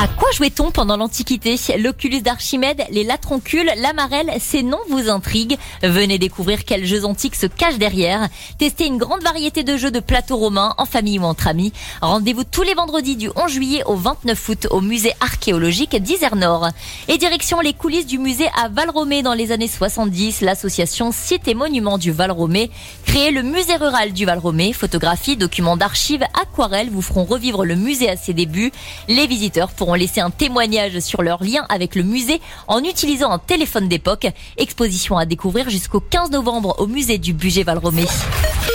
À quoi jouait-on pendant l'Antiquité ? L'Oculus d'Archimède, les latroncules, la marelle, ces noms vous intriguent. Venez découvrir quels jeux antiques se cachent derrière. Testez une grande variété de jeux de plateau romain, en famille ou entre amis. Rendez-vous tous les vendredis du 11 juillet au 29 août au musée archéologique d'Izernore. Et direction les coulisses du musée à Val-Romée dans les années 70. L'association Sites et Monuments du Val-Romée crée le musée rural du Val-Romée. Photographies, documents d'archives, aquarelles vous feront revivre le musée à ses débuts. Les visiteurs pourront laisser un témoignage sur leur lien avec le musée en utilisant un téléphone d'époque. Exposition à découvrir jusqu'au 15 novembre au musée du Bugey Val-Romée.